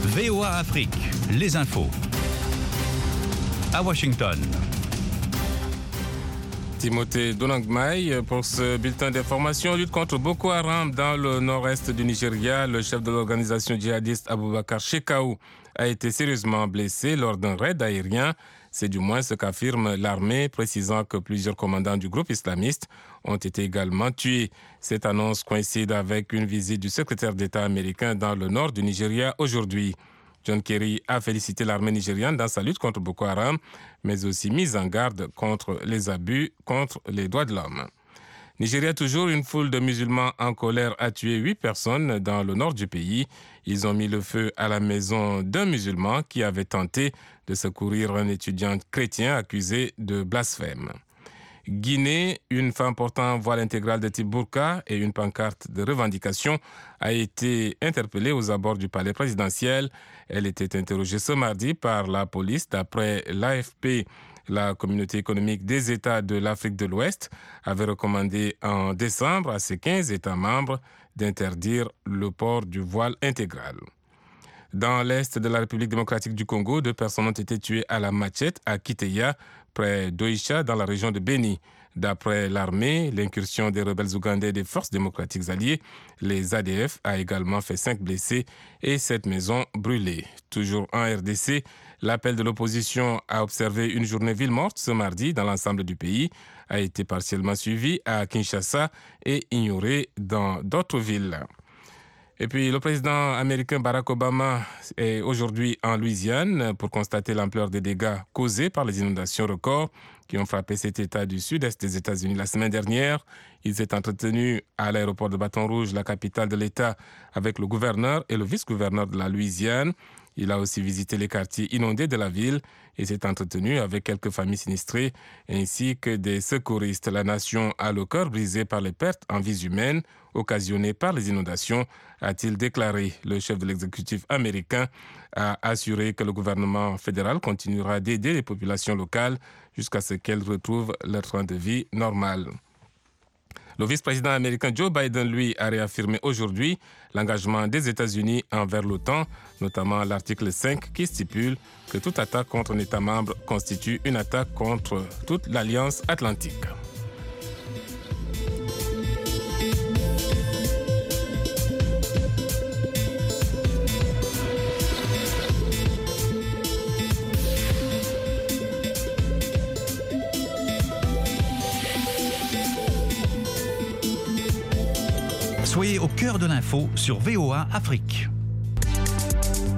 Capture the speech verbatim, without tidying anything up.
V O A Afrique, les infos. À Washington. Timothée Donangmai pour ce bulletin d'information. Lutte contre Boko Haram dans le nord-est du Nigeria. Le chef de l'organisation djihadiste Aboubakar Shekau a été sérieusement blessé lors d'un raid aérien. C'est du moins ce qu'affirme l'armée, précisant que plusieurs commandants du groupe islamiste ont été également tués. Cette annonce coïncide avec une visite du secrétaire d'État américain dans le nord du Nigeria aujourd'hui. John Kerry a félicité l'armée nigériane dans sa lutte contre Boko Haram, mais aussi mis en garde contre les abus contre les droits de l'homme. Nigeria, toujours, une foule de musulmans en colère a tué huit personnes dans le nord du pays. Ils ont mis le feu à la maison d'un musulman qui avait tenté de secourir un étudiant chrétien accusé de blasphème. Guinée, une femme portant un voile intégral de type burqa et une pancarte de revendication a été interpellée aux abords du palais présidentiel. Elle était interrogée ce mardi par la police. D'après l'A F P, la communauté économique des États de l'Afrique de l'Ouest avait recommandé en décembre à ses quinze États membres d'interdire le port du voile intégral. Dans l'est de la République démocratique du Congo, deux personnes ont été tuées à la machette à Kiteya, près d'Oicha, dans la région de Beni. D'après l'armée, l'incursion des rebelles ougandais des forces démocratiques alliées, les A D F, a également fait cinq blessés et sept maisons brûlées. Toujours en R D C, l'appel de l'opposition à observer une journée ville morte ce mardi dans l'ensemble du pays a été partiellement suivi à Kinshasa et ignoré dans d'autres villes. Et puis, le président américain Barack Obama est aujourd'hui en Louisiane pour constater l'ampleur des dégâts causés par les inondations records qui ont frappé cet État du sud-est des États-Unis la semaine dernière. Il s'est entretenu à l'aéroport de Baton Rouge, la capitale de l'État, avec le gouverneur et le vice-gouverneur de la Louisiane. Il a aussi visité les quartiers inondés de la ville et s'est entretenu avec quelques familles sinistrées ainsi que des secouristes. La nation a le cœur brisé par les pertes en vies humaines occasionnées par les inondations, a-t-il déclaré. Le chef de l'exécutif américain a assuré que le gouvernement fédéral continuera d'aider les populations locales jusqu'à ce qu'elles retrouvent leur train de vie normal. Le vice-président américain Joe Biden, lui, a réaffirmé aujourd'hui l'engagement des États-Unis envers l'OTAN, notamment l'article cinq qui stipule que toute attaque contre un État membre constitue une attaque contre toute l'Alliance atlantique. Soyez au cœur de l'info sur V O A Afrique.